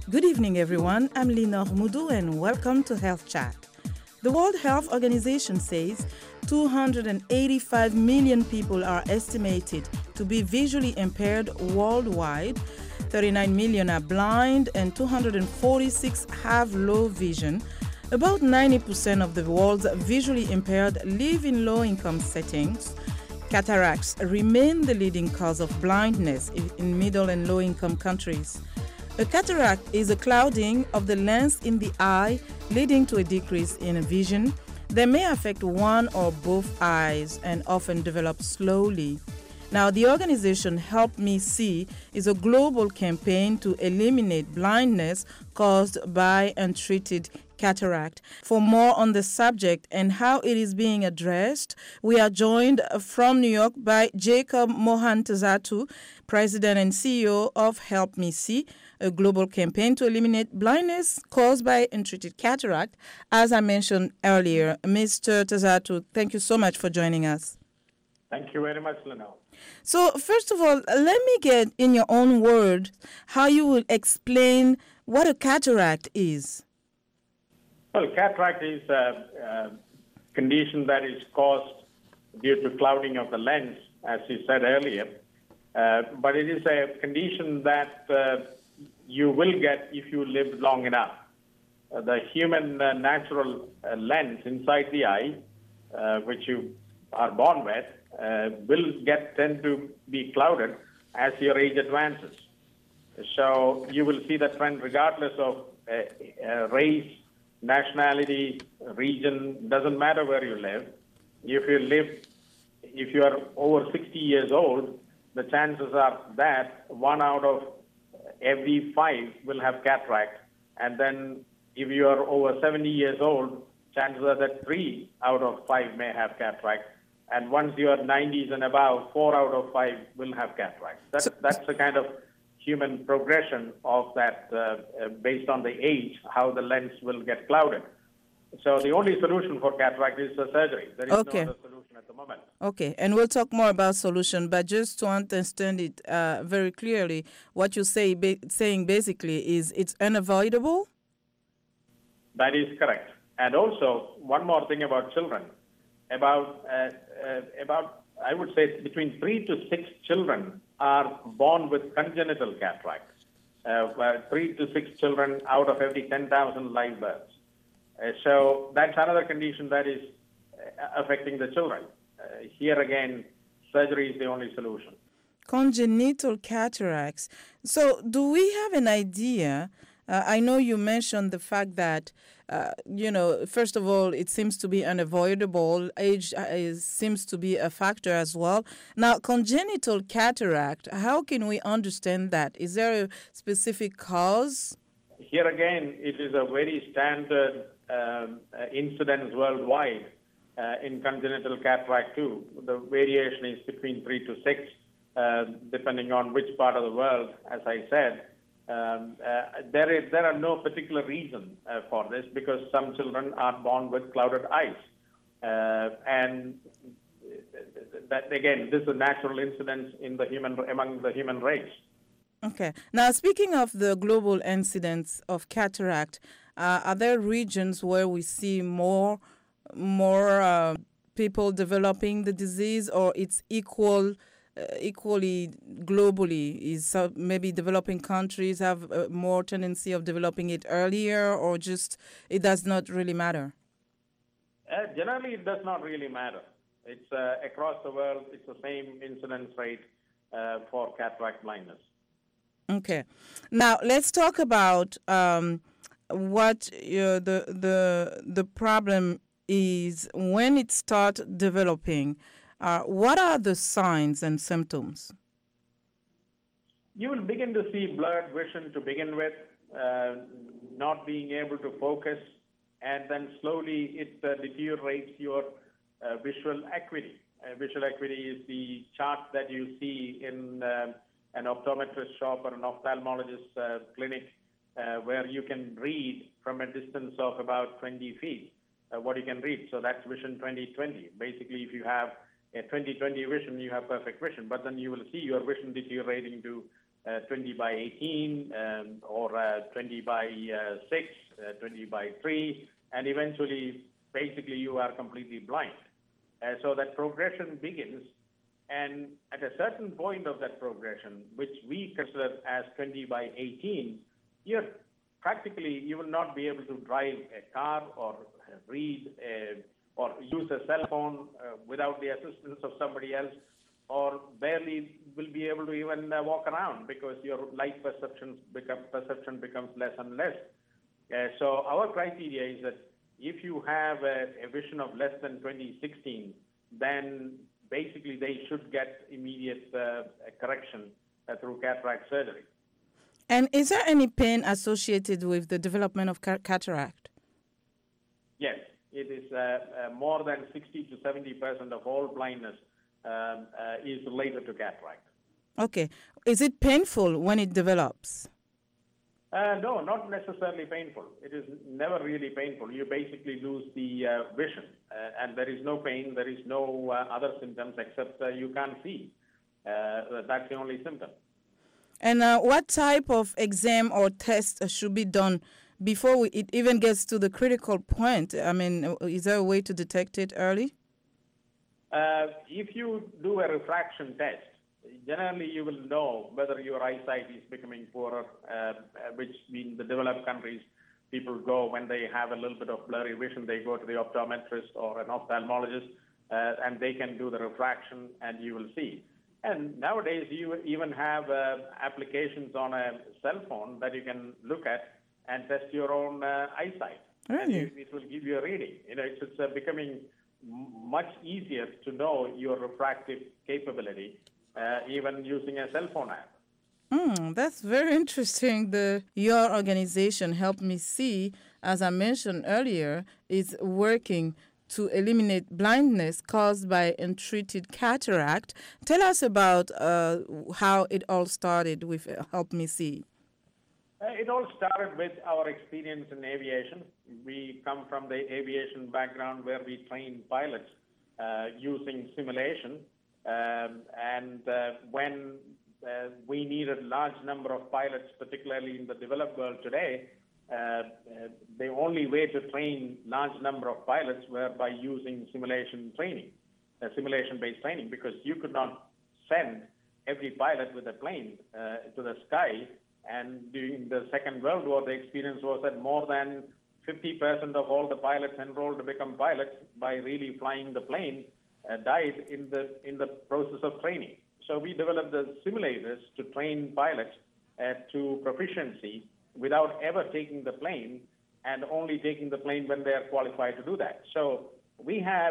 Good evening, everyone. I'm Linor Moudou, and welcome to Health Chat. The World Health Organization says 285 million people are estimated to be visually impaired worldwide. 39 million are blind, and 246 have low vision. About 90% of the world's visually impaired live in low-income settings. Cataracts remain the leading cause of blindness in middle and low-income countries. A cataract is a clouding of the lens in the eye, leading to a decrease in vision. They may affect one or both eyes and often develop slowly. Now, the organization Help Me See is a global campaign to eliminate blindness caused by untreated cataract. For more on the subject and how it is being addressed, we are joined from New York by Jacob Mohantezatu, President and CEO of Help Me See, a global campaign to eliminate blindness caused by untreated cataract. As I mentioned earlier, Mr. Tezatu, thank you so much for joining us. Thank you very much, Lena. So, first of all, let me get in your own words how you will explain what a cataract is. Well, cataract is a condition that is caused due to clouding of the lens, as you said earlier. But it is a condition that you will get if you live long enough. The human natural lens inside the eye, which you are born with, will tend to be clouded as your age advances. So you will see the trend regardless of race, nationality, region, doesn't matter where you live. If you are over 60 years old, the chances are that 1 out of every 5 will have cataract. And then if you are over 70 years old, chances are that 3 out of 5 may have cataract. And once you are 90s and above, 4 out of 5 will have cataract. That's the kind of human progression of that based on the age, how the lens will get clouded. So the only solution for cataract is surgery. There is no other solution at the moment. Okay, and we'll talk more about solution, but just to understand it very clearly, what you saying basically is it's unavoidable? That is correct. And also, one more thing about children. About I would say between 3 to 6 children are born with congenital cataract. 3 to 6 children out of every 10,000 live births. So that's another condition that is affecting the children. Here again, surgery is the only solution. Congenital cataracts. So do we have an idea? I know you mentioned the fact that, first of all, it seems to be unavoidable. Age seems to be a factor as well. Now, congenital cataract, how can we understand that? Is there a specific cause? Here again, it is a very standard incidence worldwide in congenital cataract too. The variation is between 3 to 6, depending on which part of the world, as I said. There are no particular reason for this because some children are born with clouded eyes. And that again, this is a natural incidence in among the human race. Okay. Now, speaking of the global incidence of cataract, are there regions where we see more people developing the disease, or it's equally globally? Is maybe developing countries have more tendency of developing it earlier, or just it does not really matter? Generally, it does not really matter. It's across the world, it's the same incidence rate for cataract blindness. Okay. Now, let's talk about what the problem is when it starts developing. What are the signs and symptoms? You will begin to see blurred vision to begin with, not being able to focus, and then slowly it deteriorates your visual acuity. Visual acuity is the chart that you see in an optometrist shop or an ophthalmologist clinic where you can read from a distance of about 20 feet what you can read. So that's vision 20/20. Basically, if you have a 20/20 vision, you have perfect vision, but then you will see your vision deteriorating to 20 by 18 or 20 by 6, 20 by 3, and eventually, basically, you are completely blind. So that progression begins, and at a certain point of that progression, which we consider as 20 by 18, you will not be able to drive a car or read or use a cell phone without the assistance of somebody else, or barely will be able to even walk around because your light perception becomes less and less. So our criteria is that if you have a vision of less than 20/16, then basically they should get immediate correction through cataract surgery. And is there any pain associated with the development of cataract? Yes, it is more than 60 to 70% of all blindness is related to cataract. Okay. Is it painful when it develops? No, not necessarily painful. It is never really painful. You basically lose the vision, and there is no pain. There is no other symptoms except you can't see. That's the only symptom. And what type of exam or test should be done before it even gets to the critical point? I mean, is there a way to detect it early? If you do a refraction test, generally you will know whether your eyesight is becoming poorer, which in the developed countries, people go when they have a little bit of blurry vision, they go to the optometrist or an ophthalmologist, and they can do the refraction, and you will see. And nowadays, you even have applications on a cell phone that you can look at and test your own eyesight. Really? It will give you a reading. It's becoming much easier to know your refractive capability, even using a cell phone app. That's very interesting. Your organization, Help Me See, as I mentioned earlier, is working to eliminate blindness caused by untreated cataract. Tell us about how it all started with Help Me See. It all started with our experience in aviation. We come from the aviation background where we train pilots using simulation. When we needed large number of pilots, particularly in the developed world today, the only way to train large number of pilots were by using simulation training, simulation-based training, because you could not send every pilot with a plane to the sky. And during the Second World War, the experience was that more than 50% of all the pilots enrolled to become pilots by really flying the plane died in the process of training. So we developed the simulators to train pilots to proficiency without ever taking the plane, and only taking the plane when they are qualified to do that. So we have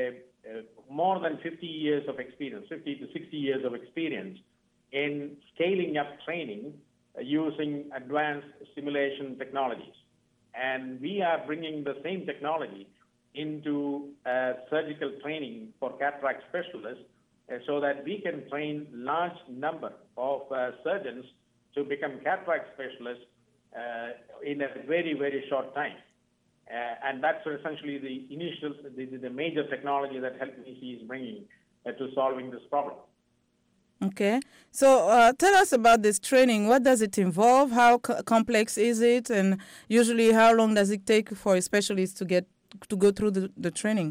more than 50 years of experience, 50 to 60 years of experience in scaling up training using advanced simulation technologies. And we are bringing the same technology into surgical training for cataract specialists so that we can train large number of surgeons to become cataract specialists in a very, very short time. And that's essentially the major technology that Help Me See is bringing to solving this problem. Okay. So tell us about this training. What does it involve? How complex is it? And usually how long does it take for a specialist to go through the training?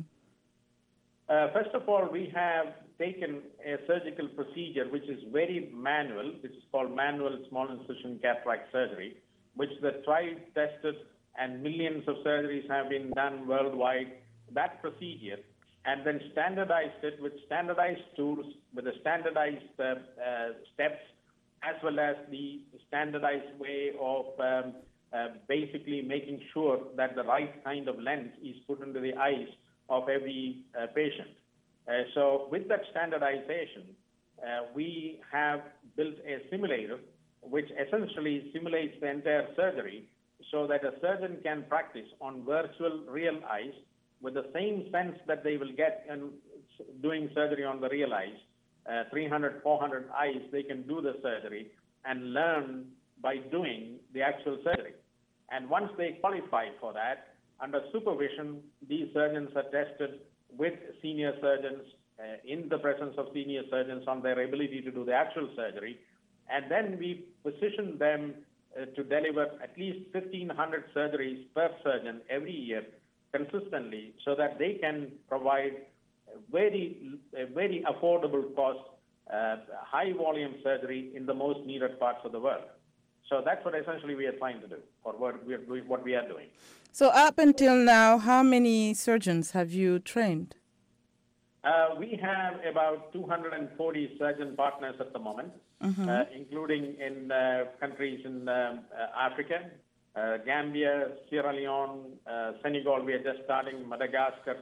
First of all, we have taken a surgical procedure which is very manual, which is called manual small incision cataract surgery, which the tried, tested, and millions of surgeries have been done worldwide. That procedure, and then standardized it with standardized tools, with the standardized steps, as well as the standardized way of basically making sure that the right kind of lens is put into the eyes of every patient. So with that standardization, we have built a simulator which essentially simulates the entire surgery so that a surgeon can practice on virtual real eyes with the same sense that they will get in doing surgery on the real eyes. 300, 400 eyes, they can do the surgery and learn by doing the actual surgery. And once they qualify for that, under supervision, these surgeons are tested with senior surgeons in the presence of senior surgeons on their ability to do the actual surgery. And then we position them to deliver at least 1,500 surgeries per surgeon every year consistently so that they can provide very affordable cost, high volume surgery in the most needed parts of the world. So that's what essentially we are trying to do, or what we are doing. So up until now, how many surgeons have you trained? We have about 240 surgeon partners at the moment, including in countries in Africa, Gambia, Sierra Leone, Senegal. We are just starting Madagascar,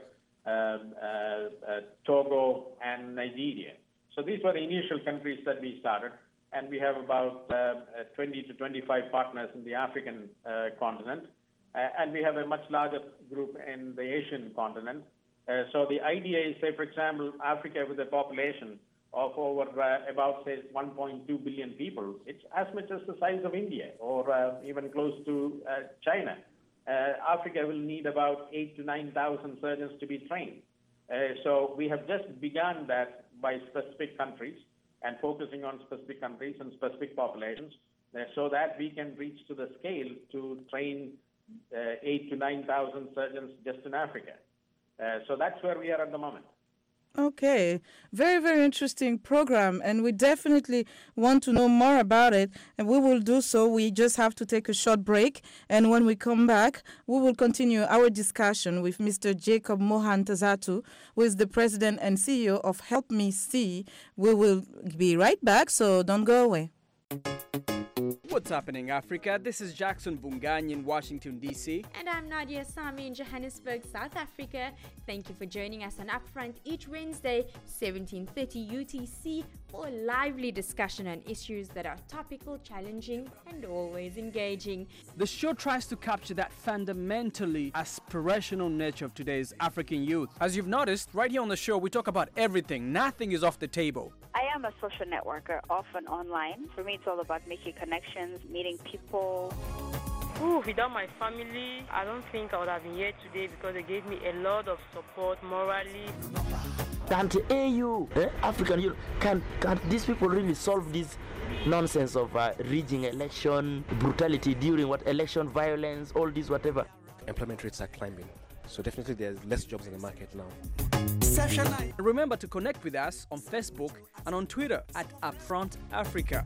Togo, and Nigeria. So these were the initial countries that we started, and we have about 20 to 25 partners in the African continent, and we have a much larger group in the Asian continent. So the idea is, say, for example, Africa with a population of over about, say, 1.2 billion people. It's as much as the size of India or even close to China. Africa will need about 8,000 to 9,000 surgeons to be trained. So we have just begun that by specific countries and focusing on specific countries and specific populations so that we can reach to the scale to train 8,000 to 9,000 surgeons just in Africa. So that's where we are at the moment. Okay, very, very interesting program, and we definitely want to know more about it, and we will do so. We just have to take a short break, and when we come back, we will continue our discussion with Mr. Jacob Mohan Tazatu, who is the president and CEO of Help Me See. We will be right back, so don't go away. What's happening, Africa? This is Jackson Bungany in Washington, D.C. And I'm Nadia Sami in Johannesburg, South Africa. Thank you for joining us on Upfront each Wednesday, 17:30 UTC, for a lively discussion on issues that are topical, challenging, and always engaging. The show tries to capture that fundamentally aspirational nature of today's African youth. As you've noticed, right here on the show, we talk about everything. Nothing is off the table. I am a social networker, often online. For me, it's all about making connections, meeting people. Without my family, I don't think I would have been here today because they gave me a lot of support morally. Can't AU, African Union, can these people really solve this nonsense of rigging election, brutality during election violence, all this whatever? Employment rates are climbing, so definitely there's less jobs in the market now. Remember to connect with us on Facebook and on Twitter at Upfront Africa.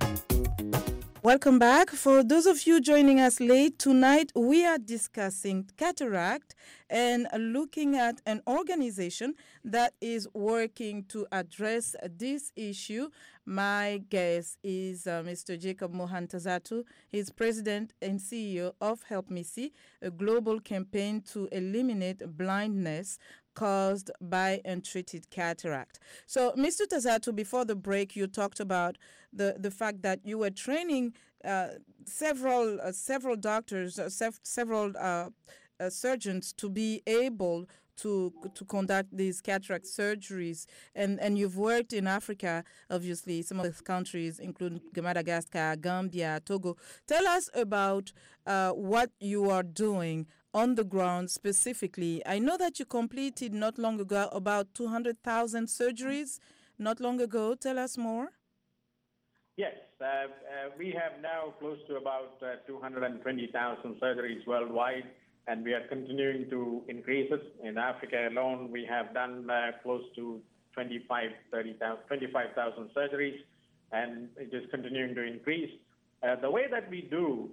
Welcome back. For those of you joining us late, tonight we are discussing cataract and looking at an organization that is working to address this issue. My guest is Mr. Jacob Mohan Tazatu. He's president and CEO of Help Me See, a global campaign to eliminate blindness caused by untreated cataract. So, Mr. Tazatu, before the break, you talked about the fact that you were training several doctors, several surgeons to be able to conduct these cataract surgeries. And you've worked in Africa, obviously, some of the countries, including Madagascar, Gambia, Togo. Tell us about what you are doing on the ground specifically. I know that you completed not long ago about 200,000 surgeries not long ago. Tell us more. Yes, we have now close to about 220,000 surgeries worldwide, and we are continuing to increase it. In Africa alone, we have done close to 25,000 surgeries, and it is continuing to increase. The way that we do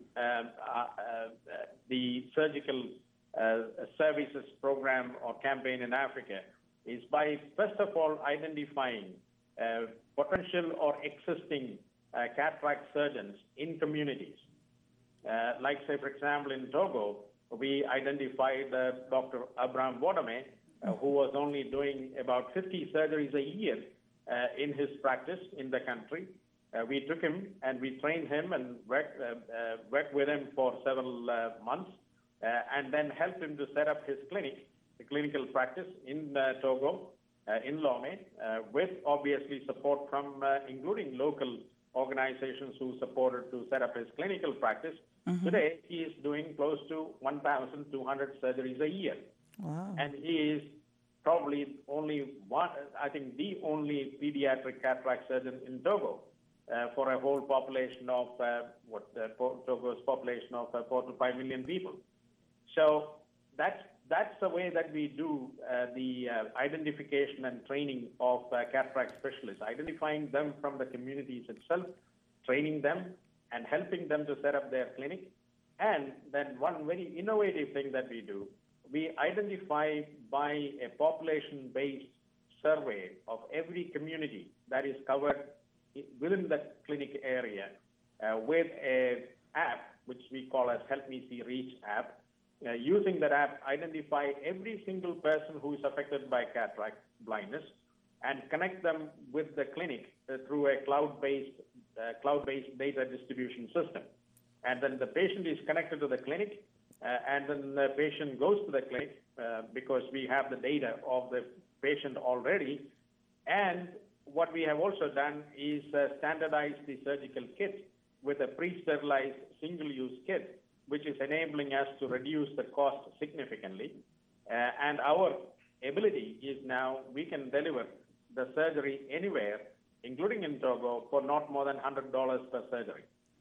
the surgical services program or campaign in Africa is by, first of all, identifying potential or existing cataract surgeons in communities. Like, say, for example, in Togo, we identified Dr. Abraham Wadame, who was only doing about 50 surgeries a year in his practice in the country. We took him and we trained him and worked with him for several months and then helped him to set up his clinic, the clinical practice in Togo, in Lomé, with obviously support from including local organizations who supported to set up his clinical practice. Mm-hmm. Today, he is doing close to 1,200 surgeries a year. Wow. And he is probably only one, I think the only pediatric cataract surgeon in Togo. for a whole population of Togo's population of 4 to 5 million people. So that's the way that we do the identification and training of cataract specialists, identifying them from the communities itself, training them, and helping them to set up their clinic. And then one very innovative thing that we do, we identify by a population-based survey of every community that is covered within the clinic area with an app, which we call as Help Me See Reach app. Using that app, identify every single person who is affected by cataract blindness and connect them with the clinic through a cloud-based data distribution system. And then the patient is connected to the clinic, and then the patient goes to the clinic because we have the data of the patient already. And what we have also done is standardize the surgical kit with a pre-sterilized single-use kit, which is enabling us to reduce the cost significantly. And our ability is now we can deliver the surgery anywhere, including in Togo, for not more than $100 per surgery.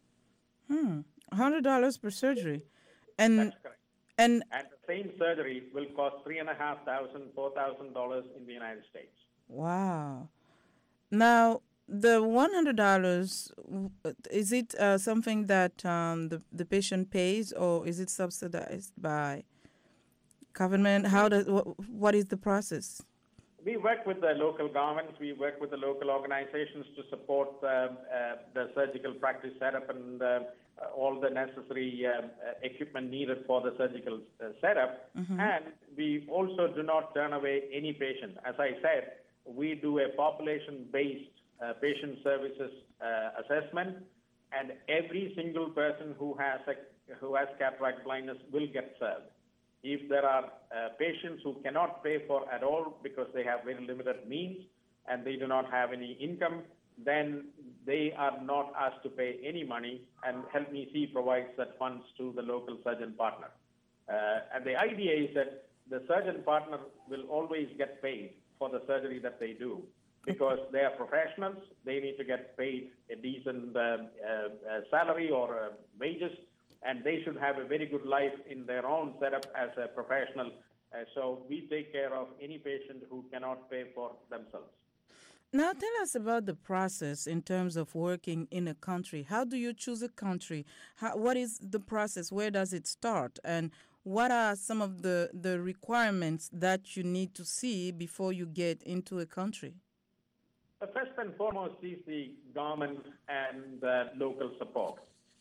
$100 per surgery. And that's correct. And the same surgery will cost $3,500, $4,000 in the United States. Wow. Now, the $100, is it something that the patient pays, or is it subsidized by government? What is the process? We work with the local governments. We work with the local organizations to support the surgical practice setup and all the necessary equipment needed for the surgical setup. Mm-hmm. And we also do not turn away any patient. As I said, we do a population-based patient services assessment, and every single person who has cataract blindness will get served. If there are patients who cannot pay for at all because they have very limited means and they do not have any income, then they are not asked to pay any money, and Help Me See provides that funds to the local surgeon partner. And the idea is that the surgeon partner will always get paid for the surgery that they do, because they are professionals. They need to get paid a decent salary or wages, and they should have a very good life in their own setup as a professional. So we take care of any patient who cannot pay for themselves. Now tell us about the process in terms of working in a country. How do you choose a country? What is the process? Where does it start? And what are some of the requirements that you need to see before you get into a country? First and foremost is the government and local support.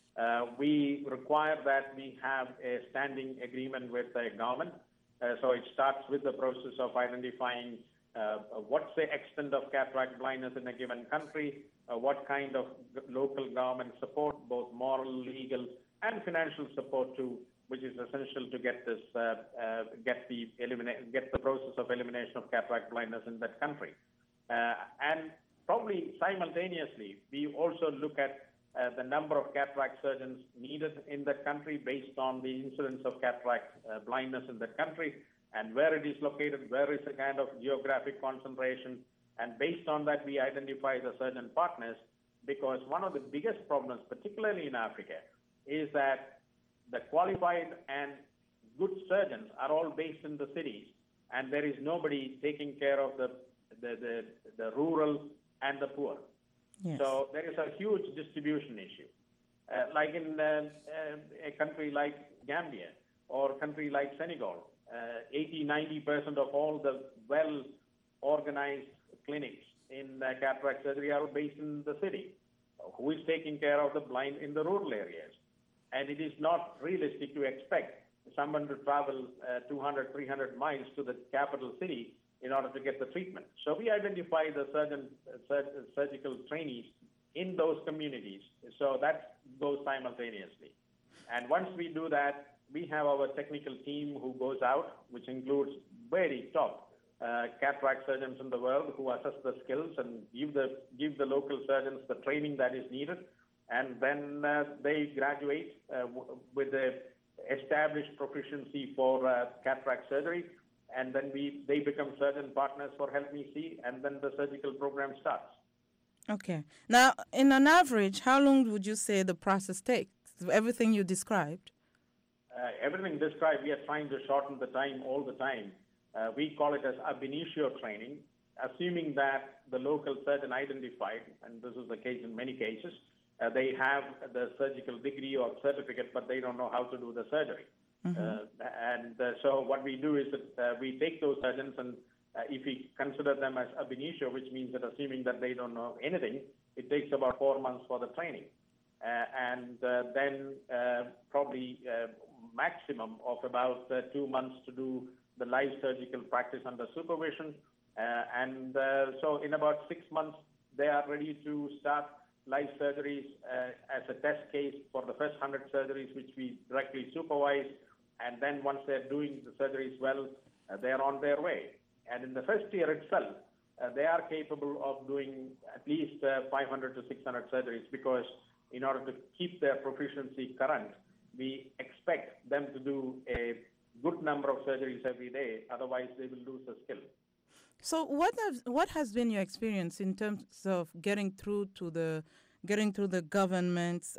We require that we have a standing agreement with the government. So it starts with the process of identifying what's the extent of cataract blindness in a given country, what kind of local government support, both moral, legal, and financial support too, which is essential to get this, get the process of elimination of cataract blindness in that country. And probably simultaneously, we also look at the number of cataract surgeons needed in that country based on the incidence of cataract blindness in that country and where it is located, where is the kind of geographic concentration. And based on that, we identify the surgeon partners, because one of the biggest problems, particularly in Africa, is that the qualified and good surgeons are all based in the cities, and there is nobody taking care of the rural and the poor. Yes. So there is a huge distribution issue. Like in a country like Gambia or a country like Senegal, 80-90% of all the well-organized clinics in cataract surgery are based in the city. Who is taking care of the blind in the rural areas? And it is not realistic to expect someone to travel 200, 300 miles to the capital city in order to get the treatment. So we identify the surgical trainees in those communities. So that goes simultaneously. And once we do that, we have our technical team who goes out, which includes very top cataract surgeons in the world who assess the skills and give the local surgeons the training that is needed. And then they graduate with the established proficiency for cataract surgery. And then they become surgeon partners for Help Me See, and then the surgical program starts. Okay. Now, in an average, how long would you say the process takes? Everything you described? Everything described, we are trying to shorten the time all the time. We call it as ab initio training, assuming that the local surgeon identified, and this is the case in many cases, they have the surgical degree or certificate, but they don't know how to do the surgery. So what we do is that we take those surgeons, and if we consider them as ab initio, which means that assuming that they don't know anything, it takes about 4 months for the training. Then probably maximum of about 2 months to do the live surgical practice under supervision. So in about 6 months, they are ready to start live surgeries as a test case for the first 100 surgeries, which we directly supervise. And then once they're doing the surgeries well, they're on their way. And in the first year itself, they are capable of doing at least 500 to 600 surgeries, because in order to keep their proficiency current, we expect them to do a good number of surgeries every day. Otherwise, they will lose the skill. So what has been your experience in terms of getting through the government's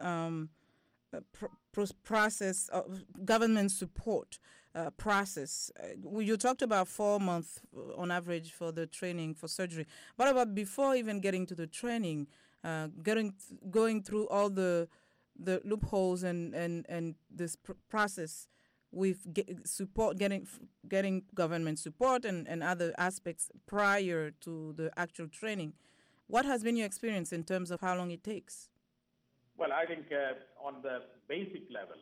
process, government support process? You talked about 4 months on average for the training for surgery. What about before even getting to the training, going through all the loopholes and this process with getting government support and other aspects prior to the actual training? What has been your experience in terms of how long it takes? Well, I think on the basic level,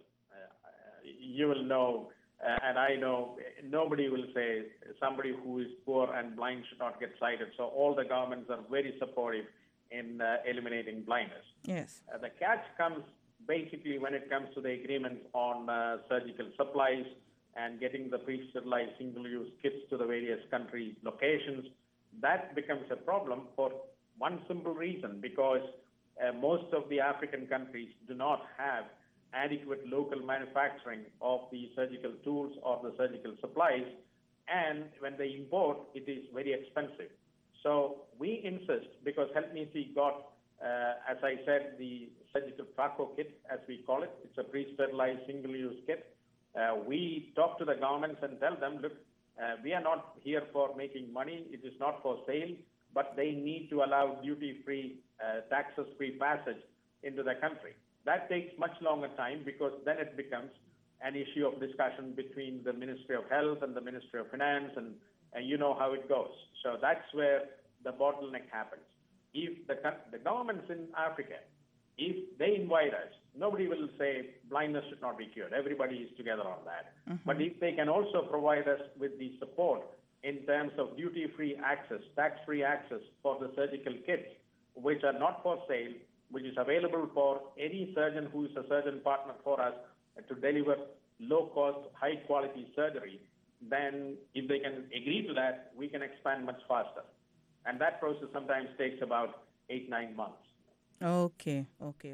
you will know, and I know, nobody will say somebody who is poor and blind should not get sighted. So all the governments are very supportive in eliminating blindness. Yes. The catch comes basically when it comes to the agreement on surgical supplies and getting the pre-sterilized single-use kits to the various country locations. That becomes a problem for one simple reason, because most of the African countries do not have adequate local manufacturing of the surgical tools or the surgical supplies, and when they import, it is very expensive. So we insist, because Help Me See got, as I said, the surgical TRACO kit, as we call it. It's a pre-sterilized single-use kit. We talk to the governments and tell them, look, we are not here for making money. It is not for sale, but they need to allow duty-free, taxes-free passage into the country. That takes much longer time, because then it becomes an issue of discussion between the Ministry of Health and the Ministry of Finance, and you know how it goes. So that's where the bottleneck happens. If the governments in Africa, if they invite us, nobody will say blindness should not be cured. Everybody is together on that. But if they can also provide us with the support in terms of duty-free access, tax-free access for the surgical kits, which are not for sale, which is available for any surgeon who is a surgeon partner for us to deliver low-cost, high-quality surgery, then if they can agree to that, we can expand much faster. And that process sometimes takes about 8-9 months. Okay.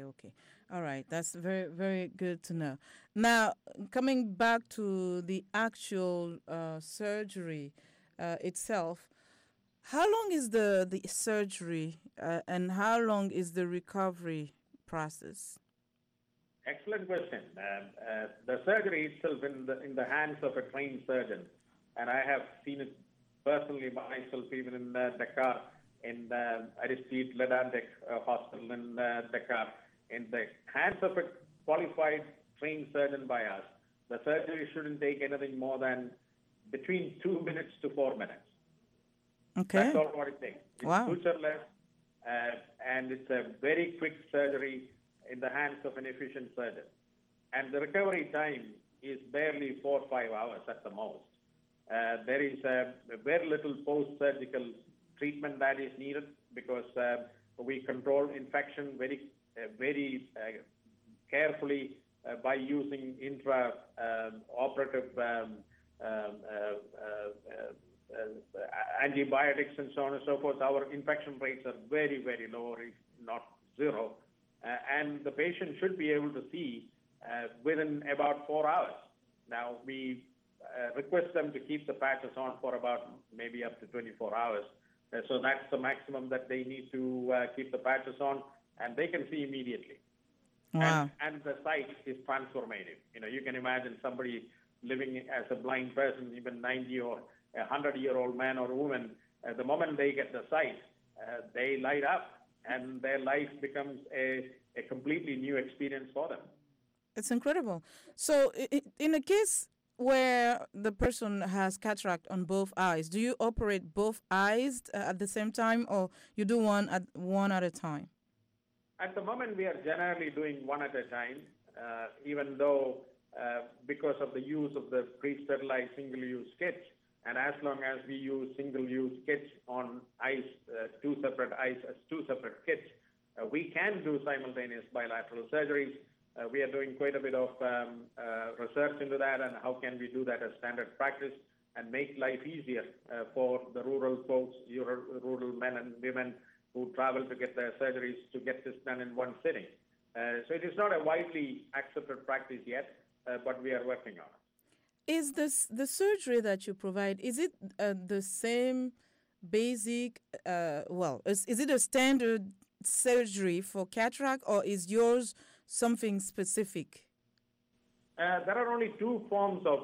All right. That's very, very good to know. Now, coming back to the actual surgery itself, how long is the surgery and how long is the recovery process? Excellent question. The surgery itself in the hands of a trained surgeon, and I have seen it personally myself, even in Dakar, in Aristide Le Dantec Hospital in Dakar, in the hands of a qualified trained surgeon by us. The surgery shouldn't take anything more than between 2 minutes to 4 minutes. Okay. That's all what it takes. It's sutureless, and it's a very quick surgery in the hands of an efficient surgeon. And the recovery time is barely 4 or 5 hours at the most. There is very little post-surgical treatment that is needed, because we control infection very carefully by using intra-operative antibiotics and so on and so forth. Our infection rates are very, very low, if not zero. And the patient should be able to see within about 4 hours. Now, we request them to keep the patches on for about maybe up to 24 hours. So that's the maximum that they need to keep the patches on, and they can see immediately. Wow. And the sight is transformative. You can imagine somebody living as a blind person, even 90 or 100-year-old man or woman, the moment they get the sight, they light up, and their life becomes a completely new experience for them. It's incredible. So in a case where the person has cataract on both eyes, do you operate both eyes at the same time, or you do one at a time? At the moment, we are generally doing one at a time, even though because of the use of the pre-sterilized single-use kits, and as long as we use single-use kits on eyes, two separate eyes as two separate kits, we can do simultaneous bilateral surgeries. We are doing quite a bit of research into that, and how can we do that as standard practice and make life easier for the rural folks, rural men and women who travel to get their surgeries, to get this done in one sitting. So it is not a widely accepted practice yet, but we are working on it. Is the surgery that you provide, is it the same basic, is it a standard surgery for cataract, or is yours something specific? There are only two forms of,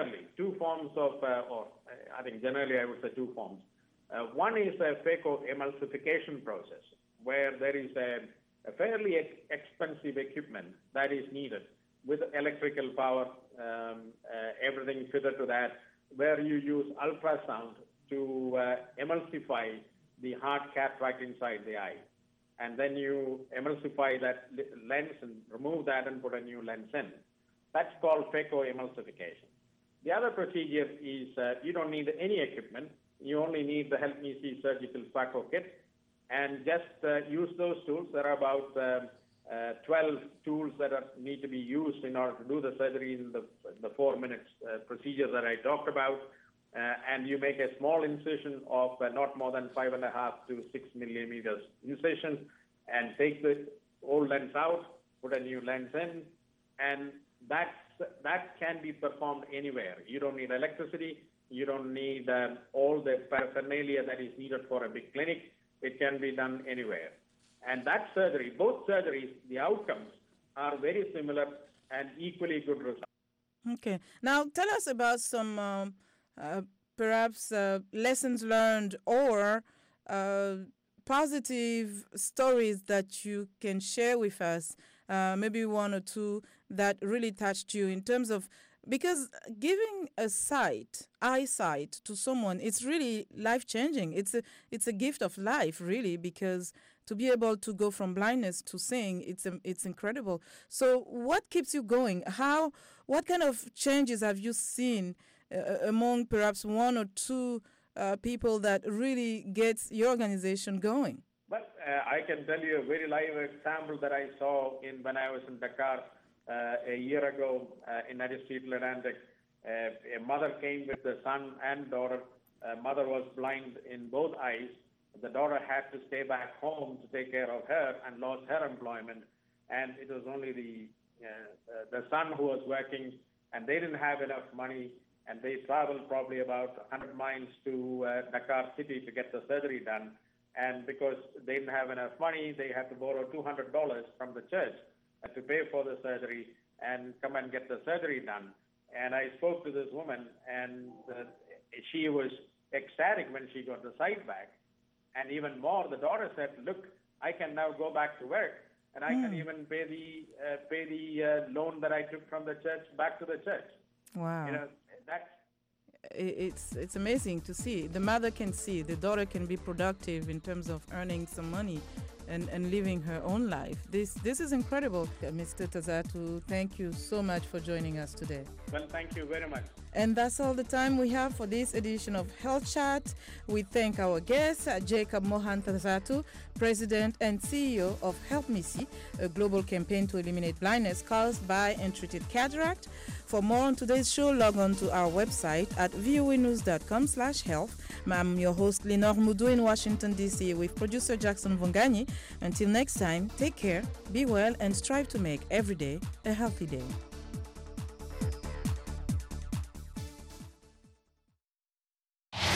or I think generally I would say two forms. One is a phacoemulsification process, where there is a fairly expensive equipment that is needed with electrical power, everything fitted to that, where you use ultrasound to emulsify the hard cataract inside the eye. And then you emulsify that lens and remove that and put a new lens in. That's called phacoemulsification. The other procedure is you don't need any equipment. You only need the Help Me See surgical phaco kit, and just use those tools. There are about 12 tools that need to be used in order to do the surgery in the 4 minutes procedure that I talked about. And you make a small incision of not more than 5.5 to 6 millimeters incision, and take the old lens out, put a new lens in, and that can be performed anywhere. You don't need electricity. You don't need all the paraphernalia that is needed for a big clinic. It can be done anywhere. And that surgery, both surgeries, the outcomes are very similar and equally good results. Okay. Now, tell us about some perhaps lessons learned or positive stories that you can share with us, maybe one or two that really touched you in terms of, because giving eyesight to someone, it's really life-changing. It's a gift of life, really, because to be able to go from blindness to seeing, it's incredible. So what keeps you going? What kind of changes have you seen among perhaps one or two people that really gets your organization going? Well, I can tell you a very live example that I saw when I was in Dakar a year ago in Aristide Atlantic. A mother came with the son and daughter. Mother was blind in both eyes. The daughter had to stay back home to take care of her and lost her employment. And it was only the son who was working, and they didn't have enough money. And they traveled probably about 100 miles to Dakar City to get the surgery done. And because they didn't have enough money, they had to borrow $200 from the church to pay for the surgery and come and get the surgery done. And I spoke to this woman, and she was ecstatic when she got the sight back. And even more, the daughter said, "Look, I can now go back to work, and I can even pay the loan that I took from the church back to the church." Wow. It's amazing to see. The mother can see, the daughter can be productive in terms of earning some money and living her own life. This is incredible. Mr. Tazatu, thank you so much for joining us today. Well, thank you very much. And that's all the time we have for this edition of Health Chat. We thank our guest, Jacob Mohan Tazatu, President and CEO of Help Me See, a global campaign to eliminate blindness caused by untreated cataract. For more on today's show, log on to our website at voanews.com/health. I'm your host, Lenore Mudu in Washington, D.C., with producer Jackson Vongani. Until next time, take care, be well, and strive to make every day a healthy day.